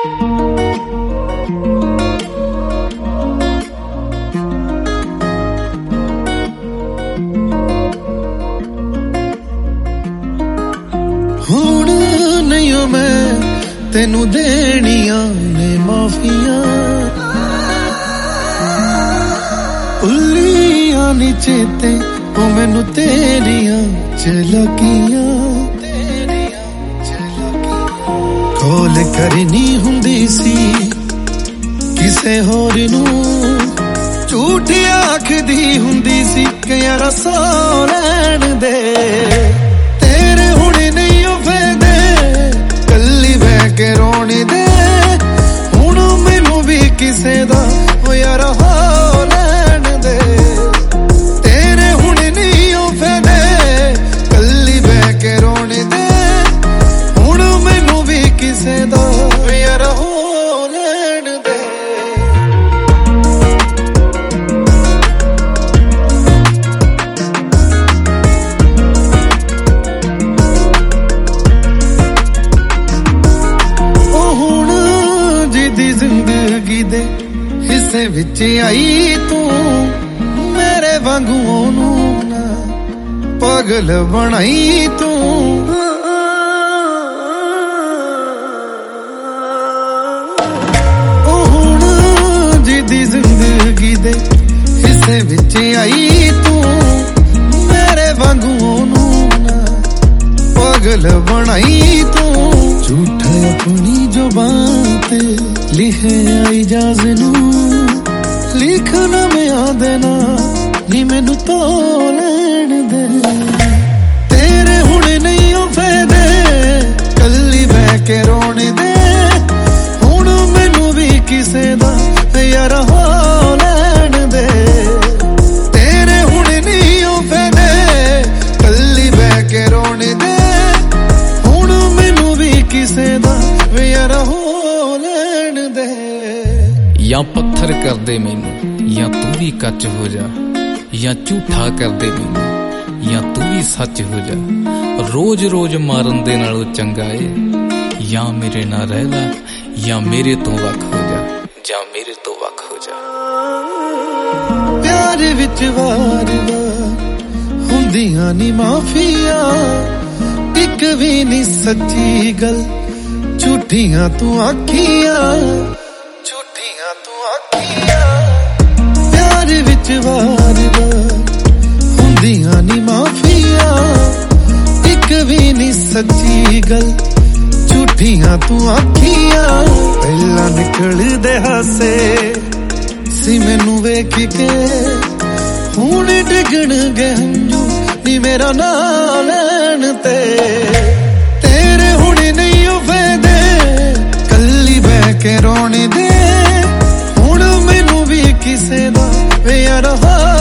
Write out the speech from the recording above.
ਹੁਣ ਨਹੀਂ ਮੈਂ ਤੈਨੂੰ ਦੇਣੀਆਂ ਨੇ ਮਾਫੀਆਂ, ਭੁੱਲੀਆਂ ਨੀ ਚੇਤੇ ਉਹ ਮੈਨੂੰ ਤੇਰੀਆਂ ਚਲਾਕੀਆਂ। ਕੋਲ ਕਰਨੀ ਹੁੰਦੀ ਸੀ ਕਿਸੇ ਹੋਰ ਨੂੰ, ਝੂਠ ਆਖਦੀ ਹੁੰਦੀ ਸੀ ਕਿ ਯਾਰਾ ਸੌ ਲੈਣ ਦੇ। ਤੇਰੇ ਹੁਣ ਨਹੀਂ ਉਹ ਫਾਇਦੇ ਕੱਲੀ ਬਹਿ ਕੇ ਰੋਣ ਦੇ, ਹੁਣ ਮੈਨੂੰ ਵੀ ਕਿਸੇ ਦਾ ਉਹ ਯਾਰਾ ਹੋ ਲੈਣ ਦੇ। ਤੇਰੇ ਹੁਣ ਨਹੀਂ ਉਹ ਫਾਇਦੇ ਕੱਲੀ ਬਹਿ ਕੇ ਰੋਣ ਦੇ, ਹੁਣ ਮੈਨੂੰ ਵੀ ਕਿਸੇ ਦਾ ਯਾਰਾ ਹੋ ਲੈਣ ਦੇ। ਉਹ ਹੁਣ ਜਿਹਦੀ ਜ਼ਿੰਦਗੀ ਦੇ ਹਿੱਸੇ ਵਿੱਚ ਆਈ ਤੂੰ, ਮੇਰੇ ਵਾਂਗੂ ਉਹਨੂੰ ਨਾ ਪਾਗਲ ਬਣਾਈ ਤੂੰ। ਉਹ ਹੁਣ ਜਿਹਦੀ ਜ਼ਿੰਦਗੀ ਦੇ ਹਿੱਸੇ ਵਿੱਚ ਆਈ ਤੂੰ, ਮੇਰੇ ਵਾਂਗੂ ਉਹਨੂੰ ਨਾ ਪਾਗਲ ਬਣਾਈ ਤੂੰ। ਝੂਠਾ ਆਪਣੀ ਜ਼ੁਬਾਨ ਤੇ ਲਿਖਿਆ ਇਜਾਜ਼ ਨੂੰ, ਲਿਖਣਾ ਮੈਂ ਆਦੇ ਨਾ ਨੀ ਮੈਨੂੰ ਧੋ ਲੈਣ ਦੇ। ਤੇਰੇ ਹੁਣ ਨਹੀਂ ਉਹ ਫਾਇਦੇ ਕੱਲੀ ਬਹਿ ਕੇ ਰੋਣ ਦੇ, ਹੁਣ ਮੈਨੂੰ ਵੀ ਕਿਸੇ ਦਾ ਯਾਰ ਹੋ ਲੈਣ ਦੇ। ਤੇਰੇ ਹੁਣ ਨਹੀਂ ਉਹ ਫਾਇਦੇ ਕੱਲੀ ਬਹਿ ਕੇ ਰੋਣ ਦੇ, ਹੁਣ ਮੈਨੂੰ ਵੀ ਕਿਸੇ ਦਾ ਯਾਰ ਹੋ ਲੈਣ ਦੇ। ਜਾਂ ਪੱਥਰ ਕਰਦੇ ਮੈਨੂੰ, ਜਾਂ ਤੂੰ ਵੀ ਕੱਚ ਹੋ ਜਾ, ਜਾਂ ਝੂਠਾ ਕਰਦੇ ਮੈਨੂੰ, ਜਾਂ ਤੂੰ ਵੀ ਸੱਚ ਹੋ ਜਾ। ਰੋਜ਼ ਰੋਜ਼ ਮਾਰਨ ਦੇ ਨਾਲੋਂ ਚੰਗਾ ਏ ਜਾਂ ਮੇਰੇ ਨਾਲ ਰਹਿ ਲੈ, ਜਾਂ ਮੇਰੇ ਤੋਂ ਵੱਖ ਹੋ ਜਾ, ਜਾਂ ਮੇਰੇ ਤੋਂ ਵੱਖ ਹੋ ਜਾ। ਪਿਆਰ ਵਿੱਚ ਵਾਰ-ਵਾਰ ਹੁੰਦੀਆਂ ਨੀ ਮਾਫੀਆਂ, ਇੱਕ ਵੀ ਨੀ ਸੱਚੀ ਗੱਲ ਝੂਠੀਆਂ ਤੂੰ ਆਖੀਆਂ, ਝੂਠੀਆਂ ਤੂੰ ਆਖੀਆਂ। ਪਿਆਰ ਵਿੱਚ ਵਾਰ-ਵਾਰ ਹੁੰਦੀਆਂ ਨੀ ਮਾਫੀਆਂ, ਇੱਕ ਵੀ ਨੀ ਸੱਚੀ ਗੱਲ ਝੂਠੀਆਂ ਤੂੰ ਆਖੀਆਂ। ਪਹਿਲਾਂ ਨਿਕਲਦੇ ਹਾਸੇ ਸੀ ਮੈਨੂੰ ਵੇਖ ਕੇ, ਹੁਣ ਡਿੱਗਣਗੇ ਹੰਝੂ ਨੀ ਮੇਰਾ ਨਾਂ ਲੈਣ ਤੇ। ਤੇਰੇ ਹੁਣ ਨਹੀਂ ਉਹ ਫਾਇਦੇ ਕੱਲੀ ਬਹਿ ਕੇ ਰੋਣ ਦੇ, ਹੁਣ ਮੈਨੂੰ ਵੀ ਕਿਸੇ ਦਾ ਯਾਰ ਹੋ